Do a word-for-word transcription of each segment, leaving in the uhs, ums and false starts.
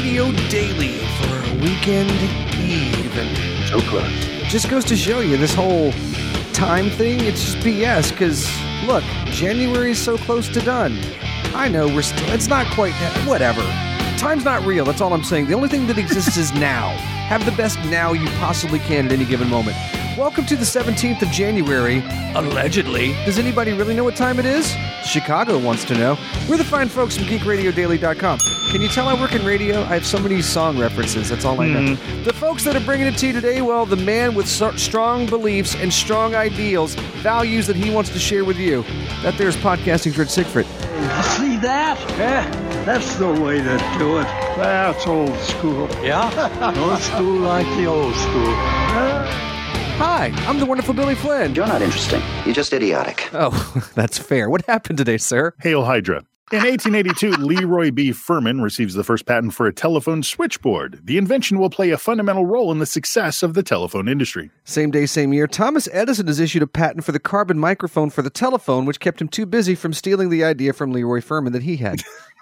Radio Daily for a weekend eve. And so close. it just goes to show you this whole time thing, it's just B S, because, look, January is so close to done. I know we're still, it's not quite, whatever. Time's not real, that's all I'm saying. The only thing that exists is now. Have the best now you possibly can at any given moment. Welcome to the seventeenth of January, allegedly. Does anybody really know what time it is? Chicago wants to know. We're the fine folks from geek radio daily dot com. Can you tell I work in radio? I have so many song references, that's all I know. Mm. The folks that are bringing it to you today, well, the man with so- strong beliefs and strong ideals, values that he wants to share with you. That there's podcasting's Rich Siegfried. See that? Yeah, that's the way to do it. That's old school. Yeah? Old school like the old school. Yeah. Hi, I'm the wonderful Billy Flynn. You're not interesting. You're just idiotic. Oh, that's fair. What happened today, sir? Hail Hydra. In eighteen eighty-two, Leroy B. Furman receives the first patent for a telephone switchboard. The invention will play a fundamental role in the success of the telephone industry. Same day, same year, Thomas Edison has issued a patent for the carbon microphone for the telephone, which kept him too busy from stealing the idea from Leroy Furman that he had.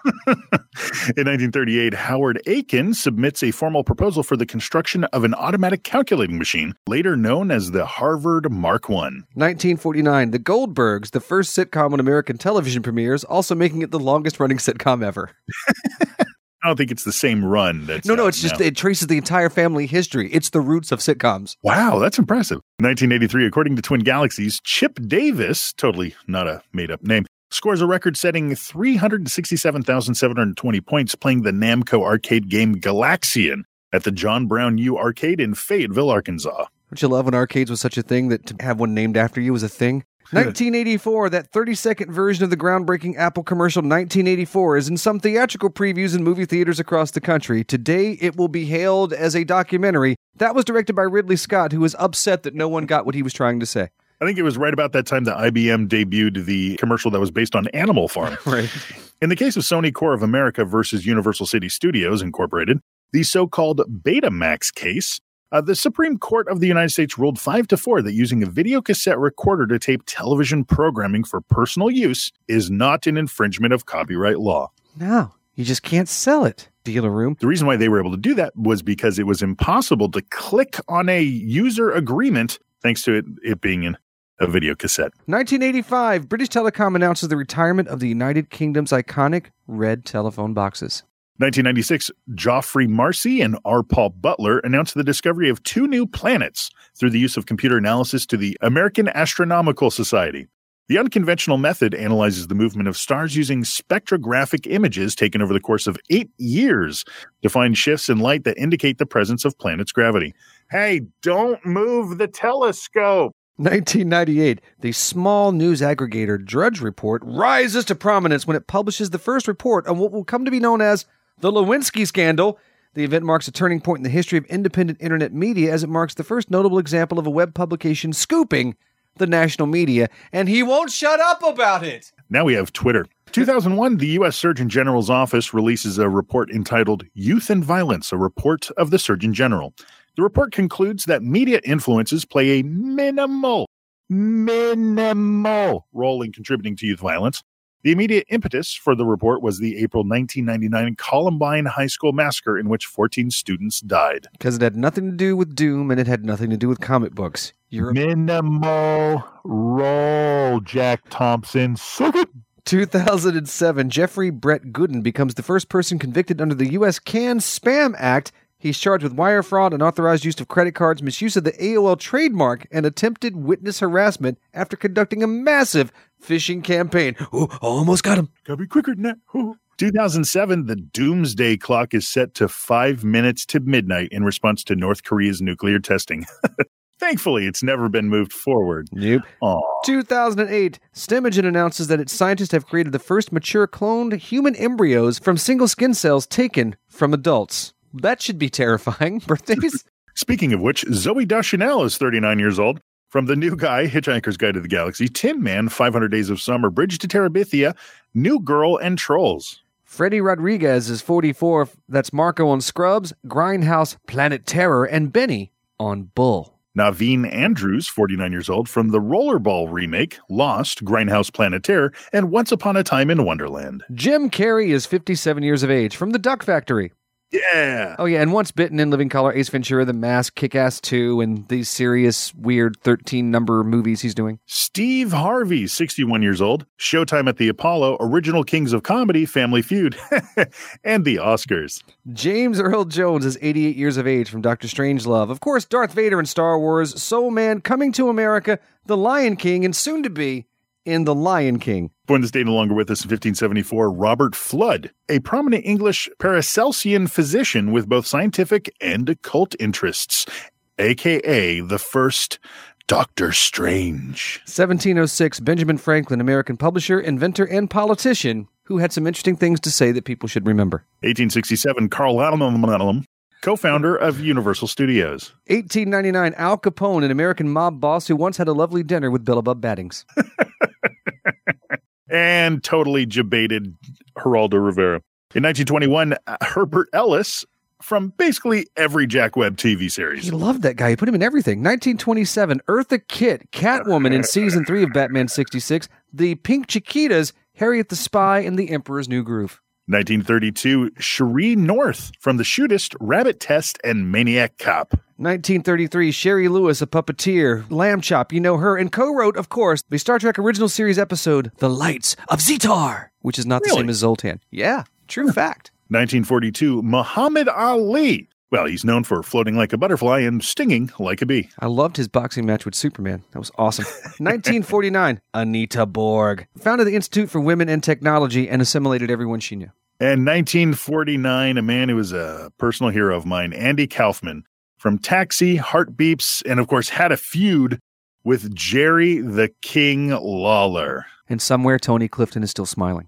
In nineteen thirty-eight, Howard Aiken submits a formal proposal for the construction of an automatic calculating machine, later known as the Harvard Mark one. nineteen forty-nine, The Goldbergs, the first sitcom on American television premieres, also making it the longest-running sitcom ever. I don't think it's the same run. That's no, no, it's just, now. it traces the entire family history. It's the roots of sitcoms. Wow, that's impressive. nineteen eighty-three, according to Twin Galaxies, Chip Davis, totally not a made-up name, scores a record-setting three hundred sixty-seven thousand seven hundred twenty points playing the Namco arcade game Galaxian at the John Brown U Arcade in Fayetteville, Arkansas. Don't you love when arcades was such a thing that to have one named after you was a thing? nineteen eighty-four, that thirty-second version of the groundbreaking Apple commercial nineteen eighty-four is in some theatrical previews in movie theaters across the country. Today, it will be hailed as a documentary. That was directed by Ridley Scott, who was upset that no one got what he was trying to say. I think it was right about that time that I B M debuted the commercial that was based on Animal Farm. Right. In the case of Sony Corp of America versus Universal City Studios Incorporated, the so-called Betamax case, uh, the Supreme Court of the United States ruled five to four that using a video cassette recorder to tape television programming for personal use is not an infringement of copyright law. No, you just can't sell it. Dealer room. The reason why they were able to do that was because it was impossible to click on a user agreement thanks to it, it being in a video cassette. nineteen eighty-five, British Telecom announces the retirement of the United Kingdom's iconic red telephone boxes. nineteen ninety-six, Geoffrey Marcy and R. Paul Butler announced the discovery of two new planets through the use of computer analysis to the American Astronomical Society. The unconventional method analyzes the movement of stars using spectrographic images taken over the course of eight years to find shifts in light that indicate the presence of planets' gravity. Hey, don't move the telescope! nineteen ninety-eight, the small news aggregator Drudge Report rises to prominence when it publishes the first report on what will come to be known as the Lewinsky scandal. The event marks a turning point in the history of independent internet media as it marks the first notable example of a web publication scooping the national media, and he won't shut up about it. Now we have Twitter. two thousand one, the U S Surgeon General's office releases a report entitled Youth and Violence, a report of the Surgeon General. The report concludes that media influences play a minimal, minimal role in contributing to youth violence. The immediate impetus for the report was the April nineteen ninety-nine Columbine High School massacre in which fourteen students died. Because it had nothing to do with Doom and it had nothing to do with comic books. You're Minimal role, Jack Thompson. Suck it. two thousand seven, Jeffrey Brett Gooden becomes the first person convicted under the U S CAN Spam Act. He's charged with wire fraud, unauthorized use of credit cards, misuse of the A O L trademark, and attempted witness harassment after conducting a massive phishing campaign. Ooh, almost got him. Gotta be quicker than that. Ooh. two thousand seven, the doomsday clock is set to five minutes to midnight in response to North Korea's nuclear testing. Thankfully, it's never been moved forward. Nope. Aww. two thousand eight, STEMigen announces that its scientists have created the first mature cloned human embryos from single skin cells taken from adults. That should be terrifying. Birthdays? Speaking of which, Zooey Deschanel is thirty-nine years old. From The New Guy, Hitchhiker's Guide to the Galaxy, Tin Man, five hundred Days of Summer, Bridge to Terabithia, New Girl, and Trolls. Freddie Rodriguez is forty-four. That's Marco on Scrubs, Grindhouse, Planet Terror, and Benny on Bull. Naveen Andrews, forty-nine years old, from the Rollerball remake, Lost, Grindhouse, Planet Terror, and Once Upon a Time in Wonderland. Jim Carrey is fifty-seven years of age, from The Duck Factory. Yeah. Oh, yeah, and Once Bitten, In Living Color, Ace Ventura, The Mask, Kick-Ass two, and these serious, weird thirteen-number movies he's doing. Steve Harvey, sixty-one years old, Showtime at the Apollo, Original Kings of Comedy, Family Feud, and the Oscars. James Earl Jones is eighty-eight years of age from Doctor Strangelove. Of course, Darth Vader in Star Wars, Soul Man, Coming to America, The Lion King, and soon to be in The Lion King. Born this day no longer with us in fifteen seventy-four, Robert Flood, a prominent English Paracelsian physician with both scientific and occult interests, a k a the first Doctor Strange. seventeen oh six, Benjamin Franklin, American publisher, inventor, and politician who had some interesting things to say that people should remember. eighteen sixty-seven, Carl Allen, co-founder of Universal Studios. eighteen ninety-nine, Al Capone, an American mob boss who once had a lovely dinner with Billabub Battings. And totally jebaited Geraldo Rivera. In nineteen twenty-one, Herbert Ellis from basically every Jack Webb T V series. He loved that guy. He put him in everything. nineteen twenty-seven, Eartha Kitt, Catwoman in season three of Batman sixty-six. The Pink Chiquitas, Harriet the Spy, and The Emperor's New Groove. nineteen thirty-two, Cherie North from The Shootist, Rabbit Test, and Maniac Cop. nineteen thirty-three, Sherry Lewis, a puppeteer, Lamb Chop, you know her, and co-wrote, of course, the Star Trek original series episode, The Lights of Zetar, which is not Really? the same as Zoltan. Yeah, true fact. nineteen forty-two, Muhammad Ali. Well, he's known for floating like a butterfly and stinging like a bee. I loved his boxing match with Superman. That was awesome. nineteen forty-nine, Anita Borg, founded the Institute for Women and Technology and assimilated everyone she knew. And nineteen forty-nine, a man who was a personal hero of mine, Andy Kaufman, from Taxi, Heartbeeps, and of course had a feud with Jerry the King Lawler. And somewhere Tony Clifton is still smiling.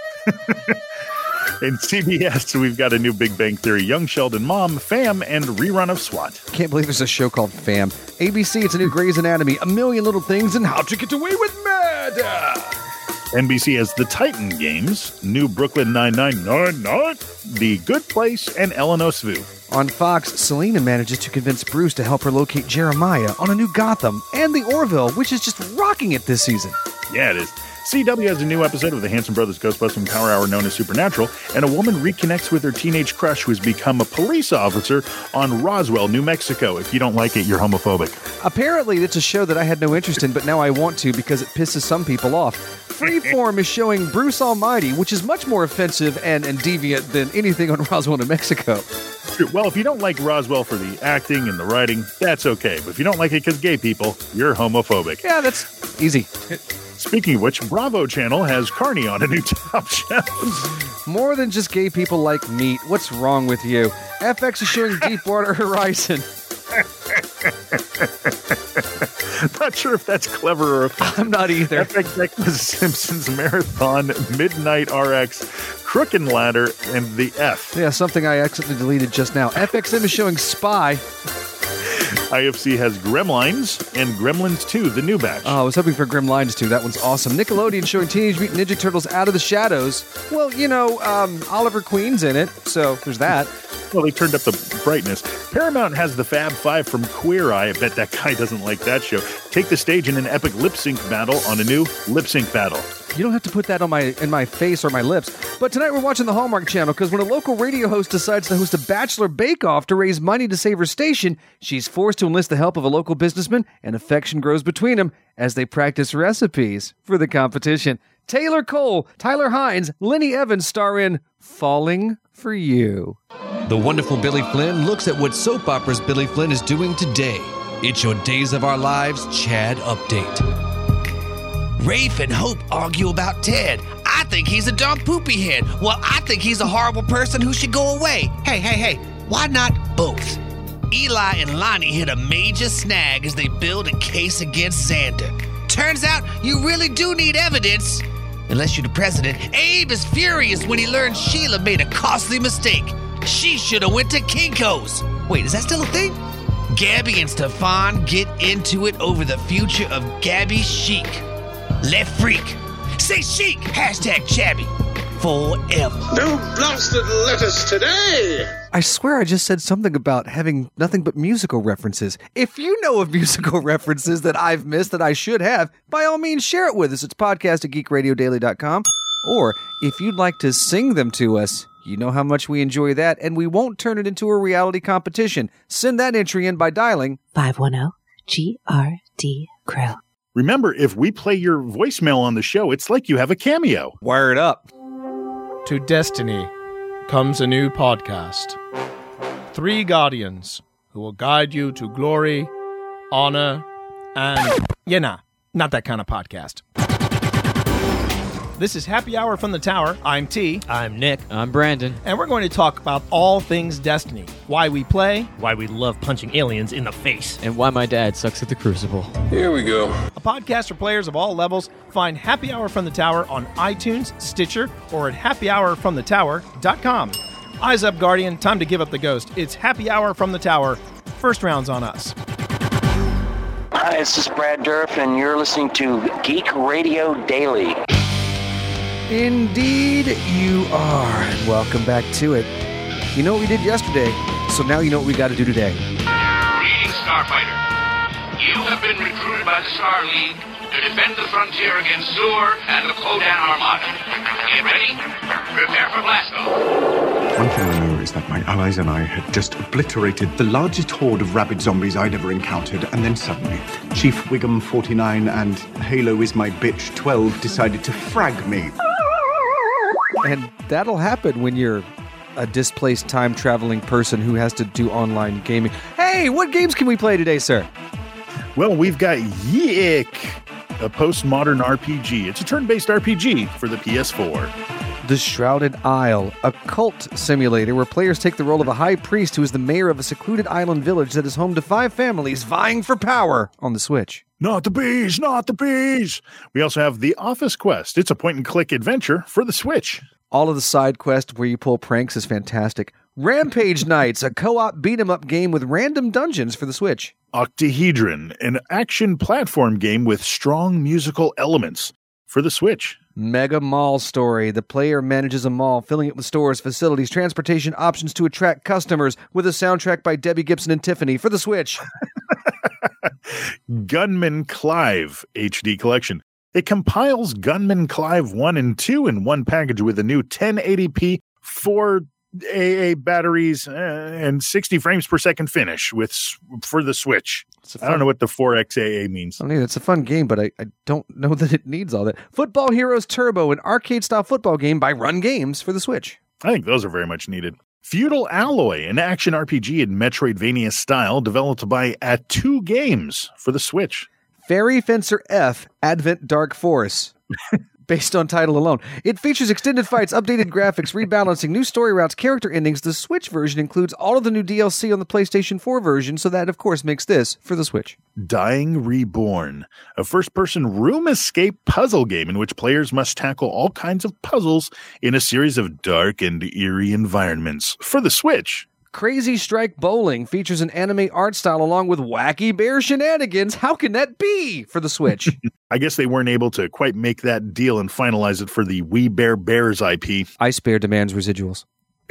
In C B S, we've got a new Big Bang Theory, Young Sheldon Mom, Fam, and rerun of SWAT. Can't believe there's a show called Fam. A B C, it's a new Grey's Anatomy, A Million Little Things, and How to Get Away with Murder. N B C has The Titan Games, new Brooklyn Nine-Nine, nine nine, The Good Place, and Ellen Osvu. On Fox, Selena manages to convince Bruce to help her locate Jeremiah on a new Gotham, and The Orville, which is just rocking it this season. Yeah, it is. C W has a new episode of the Hanson Brothers Ghostbusting Power Hour known as Supernatural, and a woman reconnects with her teenage crush who has become a police officer on Roswell, New Mexico. If you don't like it, you're homophobic. Apparently, it's a show that I had no interest in, but now I want to because it pisses some people off. Freeform is showing Bruce Almighty, which is much more offensive and, and deviant than anything on Roswell, New Mexico. Well, if you don't like Roswell for the acting and the writing, that's okay. But if you don't like it because gay people, you're homophobic. Yeah, that's easy. Speaking of which, Bravo Channel has Carney on a new Top Chef. More than just gay people like meat. What's wrong with you? F X is showing Deepwater Horizon. Not sure if that's clever or offensive. I'm not either. F X X was Simpsons Marathon, Midnight R X, Crookin' Ladder, and The F. Yeah, something I accidentally deleted just now. F X M is showing Spy. I F C has Gremlins and Gremlins two, the new batch. Oh, I was hoping for Grim Lines too. That one's awesome. Nickelodeon showing Teenage Mutant Ninja Turtles Out of the Shadows. Well, you know, um, Oliver Queen's in it, so there's that. Well, they turned up the brightness. Paramount has the Fab Five from Queer Eye. I bet that guy doesn't like that show. Take the stage in an epic lip sync battle on a new lip sync battle. You don't have to put that on my in my face or my lips. But tonight we're watching the Hallmark Channel because when a local radio host decides to host a bachelor bake-off to raise money to save her station, she's forced to enlist the help of a local businessman, and affection grows between them as they practice recipes for the competition. Taylor Cole, Tyler Hines, Lenny Evans star in Falling for You. The wonderful Billy Flynn looks at what soap operas Billy Flynn is doing today. It's your Days of Our Lives Chad update. Rafe and Hope argue about Ted. I think he's a dumb poopy head. Well, I think he's a horrible person who should go away. Hey, hey, hey, why not both? Eli and Lonnie hit a major snag as they build a case against Xander. Turns out you really do need evidence. Unless you're the president, Abe is furious when he learns Sheila made a costly mistake. She should have went to Kinko's. Wait, is that still a thing? Gabby and Stefan get into it over the future of Gabby Chic. Left freak. Say chic. Hashtag Chabby. Forever. No blasted letters today. I swear I just said something about having nothing but musical references. If you know of musical references that I've missed that I should have, by all means share it with us. It's podcast at geek radio daily dot com. Or if you'd like to sing them to us, you know how much we enjoy that, and we won't turn it into a reality competition. Send that entry in by dialing five one zero G R D Krill. Remember, if we play your voicemail on the show, it's like you have a cameo. Word up. To Destiny comes a new podcast. Three guardians who will guide you to glory, honor, and... Yeah, nah, not that kind of podcast. This is Happy Hour from the Tower. I'm T. I'm Nick. I'm Brandon. And we're going to talk about all things Destiny. Why we play. Why we love punching aliens in the face. And why my dad sucks at the Crucible. Here we go. A podcast for players of all levels. Find Happy Hour from the Tower on iTunes, Stitcher, or at happy hour from the tower dot com. Eyes up, Guardian. Time to give up the ghost. It's Happy Hour from the Tower. First round's on us. Hi, this is Brad Dourif, and you're listening to Geek Radio Daily. Indeed you are, and welcome back to it. You know what we did yesterday, so now you know what we got to do today. Greetings, Starfighter. You have been recruited by the Star League to defend the frontier against Zur and the Kodan Armada. Get ready? Prepare for blast off. One thing I know is that my allies and I had just obliterated the largest horde of rabid zombies I'd ever encountered, and then suddenly, Chief Wiggum forty-nine and Halo is my bitch twelve decided to frag me. And that'll happen when you're a displaced time-traveling person who has to do online gaming. Hey, what games can we play today, sir? Well, we've got Yick, a postmodern R P G. It's a turn-based R P G for the P S four. The Shrouded Isle, a cult simulator where players take the role of a high priest who is the mayor of a secluded island village that is home to five families vying for power on the Switch. Not the bees, not the bees! We also have The Office Quest. It's a point-and-click adventure for the Switch. All of the side quests where you pull pranks is fantastic. Rampage Knights, a co-op beat-em-up game with random dungeons for the Switch. Octahedron, an action platform game with strong musical elements for the Switch. Mega Mall Story. The player manages a mall, filling it with stores, facilities, transportation options to attract customers, with a soundtrack by Debbie Gibson and Tiffany for the Switch. Gunman Clive H D Collection. It compiles Gunman Clive one and two in one package with a new ten eighty p, four A A batteries, uh, and sixty frames per second finish with for the Switch. I don't know what the four X A A means. I mean, it's a fun game, but I, I don't know that it needs all that. Football Heroes Turbo, an arcade-style football game by Run Games for the Switch. I think those are very much needed. Feudal Alloy, an action R P G in Metroidvania style developed by A two Games for the Switch. Fairy Fencer F, Advent Dark Force. Based on title alone. It features extended fights, updated graphics, rebalancing, new story routes, character endings. The Switch version includes all of the new D L C on the PlayStation four version, so that, of course, makes this for the Switch. Dying Reborn, a first-person room escape puzzle game in which players must tackle all kinds of puzzles in a series of dark and eerie environments for the Switch. Crazy Strike Bowling features an anime art style along with wacky bear shenanigans. How can that be for the Switch? I guess they weren't able to quite make that deal and finalize it for the We Bear Bears I P. Ice Bear demands residuals.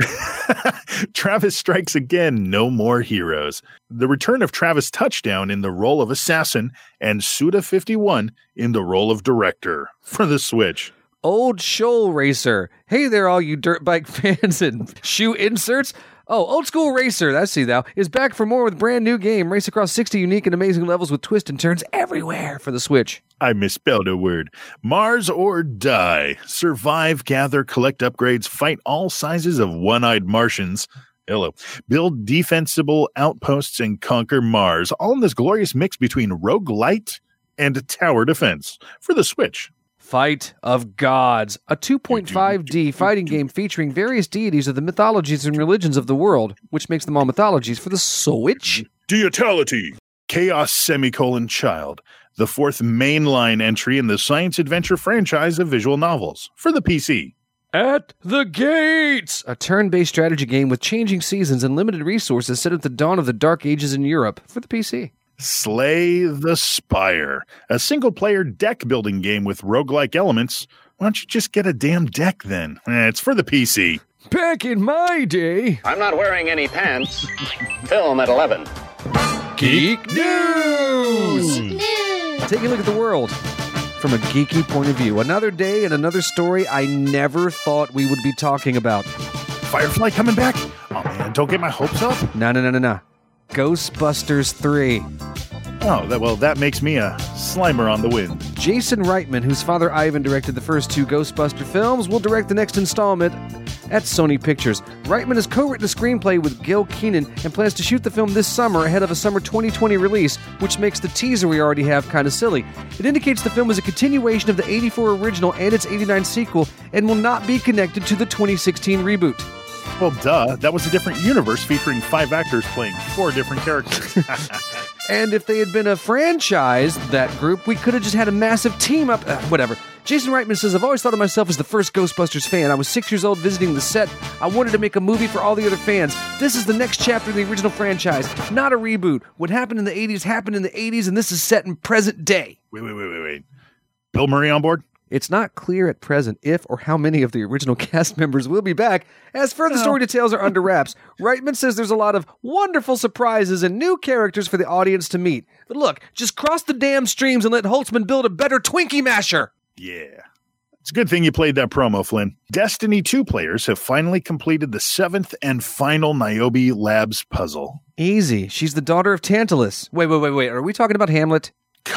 Travis Strikes Again, No More Heroes. The return of Travis Touchdown in the role of assassin and Suda fifty-one in the role of director for the Switch. Old Shoal Racer. Hey there, all you dirt bike fans and shoe inserts. Oh, Old School Racer, I see thou, is back for more with a brand new game. Race across sixty unique and amazing levels with twists and turns everywhere for the Switch. I misspelled a word. Mars or Die. Survive, gather, collect upgrades, fight all sizes of one-eyed Martians. Hello. Build defensible outposts and conquer Mars. All in this glorious mix between roguelite and tower defense for the Switch. Fight of Gods, a two point five D fighting game featuring various deities of the mythologies and religions of the world, which makes them all mythologies for the Switch. Deitality, Chaos Semicolon Child, the fourth mainline entry in the science adventure franchise of visual novels for the P C. At the Gates, a turn-based strategy game with changing seasons and limited resources set at the dawn of the Dark Ages in Europe for the P C. Slay the Spire, a single-player deck-building game with roguelike elements. Why don't you just get a damn deck then? Eh, it's for the P C. Back in my day... I'm not wearing any pants. Film at eleven. Geek News! News! Take a look at the world from a geeky point of view. Another day and another story I never thought we would be talking about. Firefly coming back? Oh man, don't get my hopes up. No, no, no, no, no. Ghostbusters three. Oh, that, well, that makes me a Slimer on the wind. Jason Reitman, whose father Ivan directed the first two Ghostbuster films, will direct the next installment at Sony Pictures. Reitman has co-written a screenplay with Gil Keenan and plans to shoot the film this summer ahead of a summer twenty twenty release, which makes the teaser we already have kind of silly. It indicates the film is a continuation of the eighty-four original and its eighty-nine sequel and will not be connected to the twenty sixteen reboot. Well, duh. That was a different universe featuring five actors playing four different characters. And if they had been a franchise, that group, we could have just had a massive team up. Uh, whatever. Jason Reitman says, I've always thought of myself as the first Ghostbusters fan. I was six years old visiting the set. I wanted to make a movie for all the other fans. This is the next chapter of the original franchise, not a reboot. What happened in the eighties happened in the eighties, and this is set in present day. Wait, wait, wait, wait, wait. Bill Murray on board? It's not clear at present if or how many of the original cast members will be back, as further story details are under wraps. Reitman says there's a lot of wonderful surprises and new characters for the audience to meet. But look, just cross the damn streams and let Holtzman build a better Twinkie Masher. Yeah. It's a good thing you played that promo, Flynn. Destiny two players have finally completed the seventh and final Niobe Labs puzzle. Easy. She's the daughter of Tantalus. Wait, wait, wait, wait. Are we talking about Hamlet?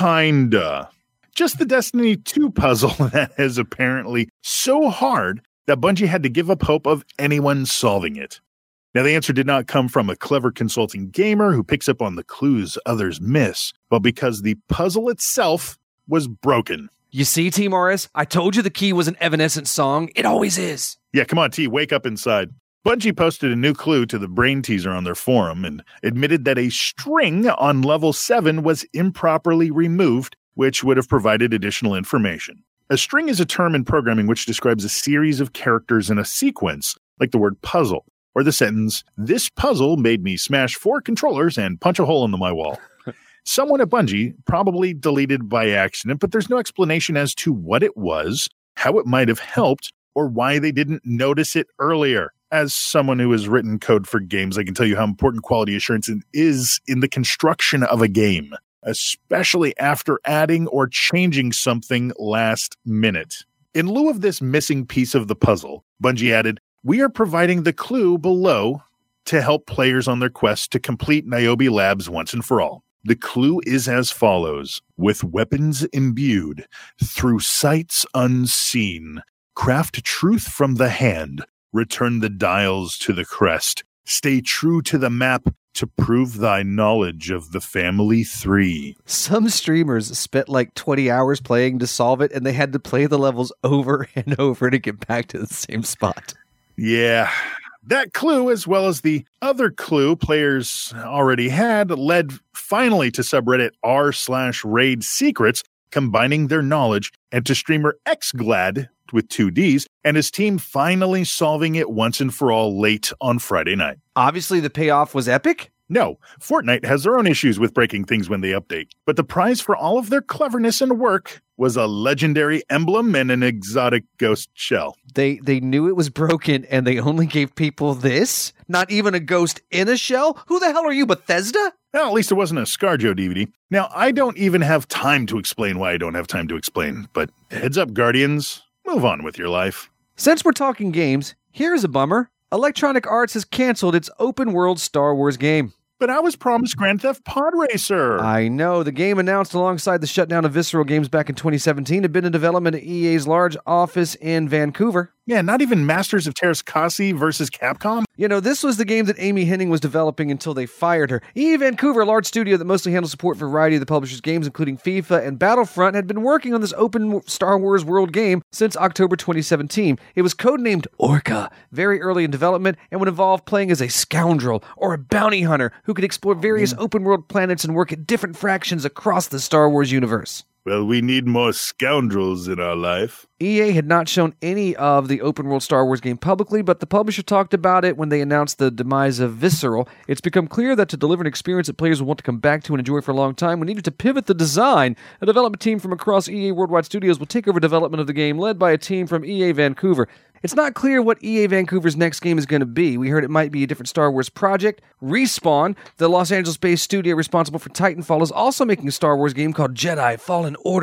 Kinda. Just the Destiny two puzzle that is apparently so hard that Bungie had to give up hope of anyone solving it. Now, the answer did not come from a clever consulting gamer who picks up on the clues others miss, but because the puzzle itself was broken. You see, T. Morris? I told you the key was an Evanescence song. It always is. Yeah, come on, T. Wake up inside. Bungie posted a new clue to the brain teaser on their forum and admitted that a string on level seven was improperly removed, which would have provided additional information. A string is a term in programming which describes a series of characters in a sequence, like the word puzzle, or the sentence, "This puzzle made me smash four controllers and punch a hole into my wall." Someone at Bungie probably deleted by accident, but there's no explanation as to what it was, how it might have helped, or why they didn't notice it earlier. As someone who has written code for games, I can tell you how important quality assurance is in the construction of a game, especially after adding or changing something last minute. In lieu of this missing piece of the puzzle, Bungie added, "We are providing the clue below to help players on their quest to complete Niobe Labs once and for all. The clue is as follows. With weapons imbued, through sights unseen, craft truth from the hand, return the dials to the crest, stay true to the map to prove thy knowledge of the family three." Some streamers spent like twenty hours playing to solve it, and they had to play the levels over and over to get back to the same spot. Yeah. That clue, as well as the other clue players already had, led finally to subreddit r slash raid secrets, combining their knowledge, and to streamer XGlad, with two Ds, and his team finally solving it once and for all late on Friday night. Obviously, the payoff was epic? No, Fortnite has their own issues with breaking things when they update, but the prize for all of their cleverness and work was a legendary emblem and an exotic ghost shell. They they knew it was broken, and they only gave people this? Not even a ghost in a shell? Who the hell are you, Bethesda? Well, at least it wasn't a ScarJo D V D. Now, I don't even have time to explain why I don't have time to explain, but heads up, Guardians, move on with your life. Since we're talking games, here's a bummer. Electronic Arts has canceled its open-world Star Wars game. But I was promised Grand Theft Pod Racer. I know. The game announced alongside the shutdown of Visceral Games back in twenty seventeen had been in development at E A's large office in Vancouver. Yeah, not even Masters of Terrascasi versus Capcom? You know, this was the game that Amy Hennig was developing until they fired her. E A Vancouver, a large studio that mostly handles support for a variety of the publisher's games, including FIFA and Battlefront, had been working on this open Star Wars world game since October twenty seventeen. It was codenamed Orca, very early in development, and would involve playing as a scoundrel or a bounty hunter who could explore various mm. open-world planets and work at different fractions across the Star Wars universe. Well, we need more scoundrels in our life. E A had not shown any of the open-world Star Wars game publicly, but the publisher talked about it when they announced the demise of Visceral. It's become clear that to deliver an experience that players will want to come back to and enjoy for a long time, we needed to pivot the design. A development team from across E A Worldwide Studios will take over development of the game, led by a team from E A Vancouver. It's not clear what E A Vancouver's next game is going to be. We heard it might be a different Star Wars project. Respawn, the Los Angeles-based studio responsible for Titanfall, is also making a Star Wars game called Jedi Fallen Order.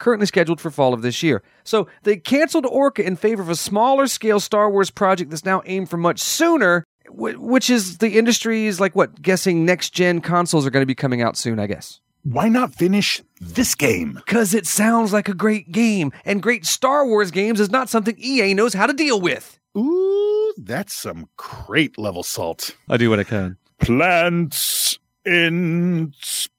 currently scheduled for fall of this year. So they canceled Orca in favor of a smaller-scale Star Wars project that's now aimed for much sooner, which is the industry's, like, what, guessing next-gen consoles are going to be coming out soon, I guess. Why not finish this game? Because it sounds like a great game, and great Star Wars games is not something E A knows how to deal with. Ooh, that's some crate level salt. I do what I can. Plants in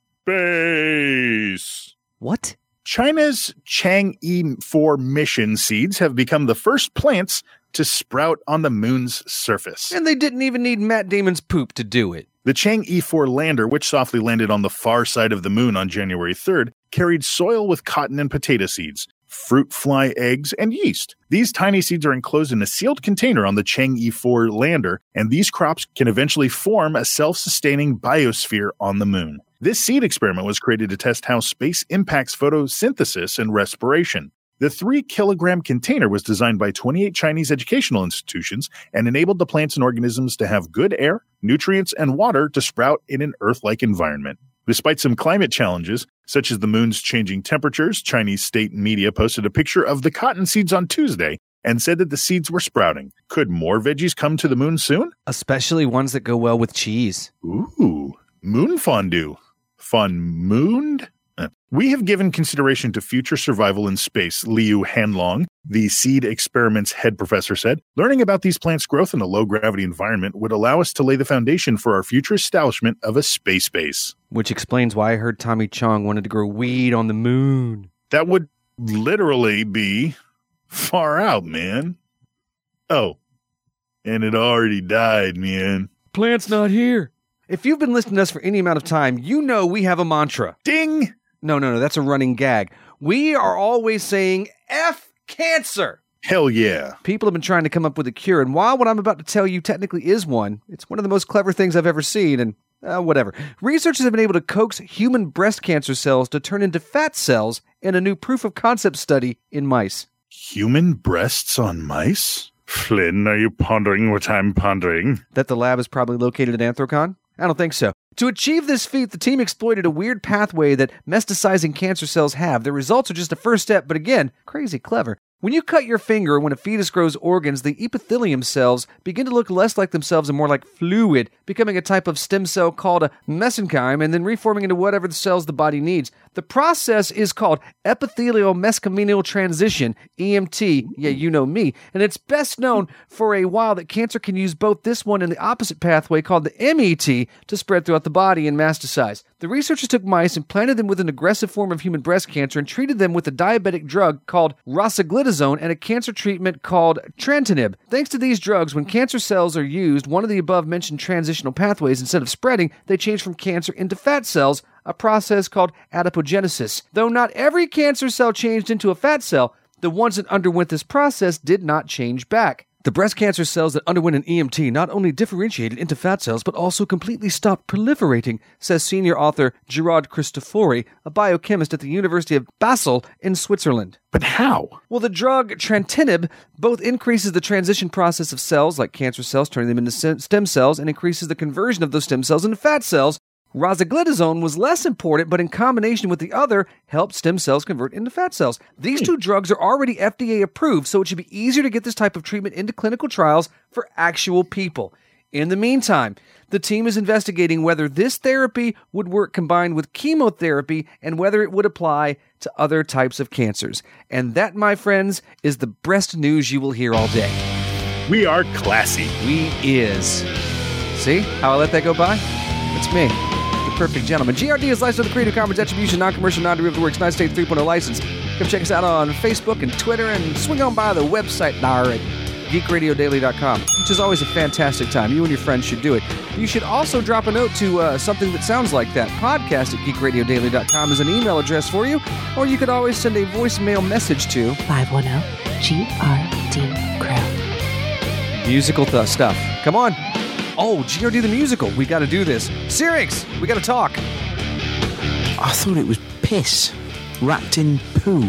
space. What? China's Chang'e four mission seeds have become the first plants to sprout on the moon's surface. And they didn't even need Matt Damon's poop to do it. The Chang'e four lander, which softly landed on the far side of the moon on January third, carried soil with cotton and potato seeds, fruit fly eggs, and yeast. These tiny seeds are enclosed in a sealed container on the Chang'e four lander, and these crops can eventually form a self-sustaining biosphere on the moon. This seed experiment was created to test how space impacts photosynthesis and respiration. The three-kilogram container was designed by twenty-eight Chinese educational institutions and enabled the plants and organisms to have good air, nutrients, and water to sprout in an Earth-like environment. Despite some climate challenges, such as the moon's changing temperatures, Chinese state media posted a picture of the cotton seeds on Tuesday and said that the seeds were sprouting. Could more veggies come to the moon soon? Especially ones that go well with cheese. Ooh, moon fondue. Fun-mooned? Uh, we have given consideration to future survival in space, Liu Hanlong, the seed experiment's head professor, said. Learning about these plants' growth in a low-gravity environment would allow us to lay the foundation for our future establishment of a space base. Which explains why I heard Tommy Chong wanted to grow weed on the moon. That would literally be far out, man. Oh, and it already died, man. Plant's not here. If you've been listening to us for any amount of time, you know we have a mantra. Ding! No, no, no, that's a running gag. We are always saying, F cancer. Hell yeah. People have been trying to come up with a cure, and while what I'm about to tell you technically is one, it's one of the most clever things I've ever seen, and uh, whatever. Researchers have been able to coax human breast cancer cells to turn into fat cells in a new proof-of-concept study in mice. Human breasts on mice? Flynn, are you pondering what I'm pondering? That the lab is probably located at Anthrocon? I don't think so. To achieve this feat, the team exploited a weird pathway that mestasizing cancer cells have. The results are just a first step, but again, crazy clever. When you cut your finger, when a fetus grows organs, the epithelium cells begin to look less like themselves and more like fluid, becoming a type of stem cell called a mesenchyme and then reforming into whatever the cells the body needs. The process is called epithelial mesenchymal transition, E M T, yeah, you know me, and it's best known for a while that cancer can use both this one and the opposite pathway called the M E T to spread throughout the body and metastasize. The researchers took mice and planted them with an aggressive form of human breast cancer and treated them with a diabetic drug called rosiglitazone and a cancer treatment called Trantinib. Thanks to these drugs, when cancer cells are used, one of the above-mentioned transitional pathways, instead of spreading, they change from cancer into fat cells, a process called adipogenesis. Though not every cancer cell changed into a fat cell, the ones that underwent this process did not change back. The breast cancer cells that underwent an E M T not only differentiated into fat cells, but also completely stopped proliferating, says senior author Gerard Cristofori, a biochemist at the University of Basel in Switzerland. But how? Well, the drug Trantinib both increases the transition process of cells, like cancer cells, turning them into stem cells, and increases the conversion of those stem cells into fat cells. Rosiglitazone was less important, but in combination with the other, helped stem cells convert into fat cells. These two drugs are already F D A approved, so it should be easier to get this type of treatment into clinical trials for actual people. In the meantime, the team is investigating whether this therapy would work combined with chemotherapy and whether it would apply to other types of cancers. And that, my friends, is the breast news you will hear all day. We are classy. We is. See how I let that go by? It's me. Perfect gentleman. G R D is licensed with the Creative Commons Attribution, Non-Commercial, Non-Derivative Works, United States three point oh license. Come check us out on Facebook and Twitter and swing on by the website there at geek radio daily dot com, which is always a fantastic time. You and your friends should do it. You should also drop a note to uh, something that sounds like that. Podcast at geek radio daily dot com is an email address for you, or you could always send a voicemail message to five one zero G R D Crow. Musical th- stuff. Come on. Oh, G R D the musical. We got to do this. Syrinx, we got to talk. I thought it was piss wrapped in poo.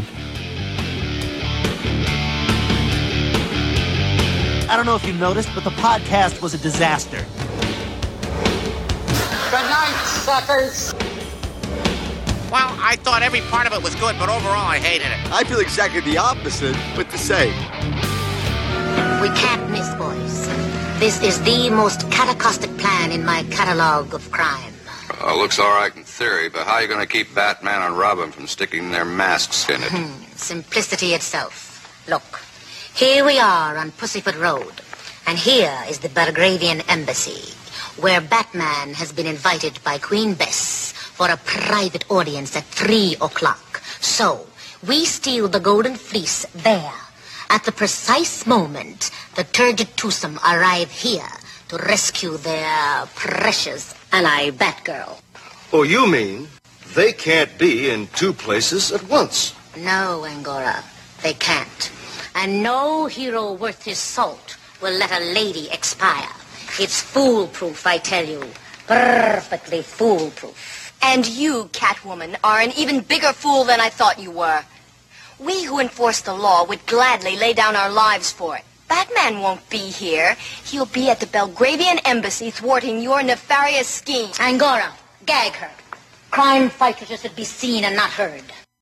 I don't know if you noticed, but the podcast was a disaster. Good night, suckers. Well, I thought every part of it was good, but overall I hated it. I feel exactly the opposite, but the same. We can't miss, boys. This is the most catacaustic plan in my catalog of crime. Uh, looks all right in theory, but how are you going to keep Batman and Robin from sticking their masks in it? Simplicity itself. Look, here we are on Pussyfoot Road, and here is the Belgravian Embassy, where Batman has been invited by Queen Bess for a private audience at three o'clock. So, we steal the Golden Fleece there. At the precise moment, the turgid twosome arrive here to rescue their precious ally, Batgirl. Oh, you mean they can't be in two places at once? No, Angora, they can't. And no hero worth his salt will let a lady expire. It's foolproof, I tell you. Perfectly foolproof. And you, Catwoman, are an even bigger fool than I thought you were. We who enforce the law would gladly lay down our lives for it. Batman won't be here. He'll be at the Belgravian Embassy thwarting your nefarious scheme. Angora, gag her. Crime fighters should be seen and not heard.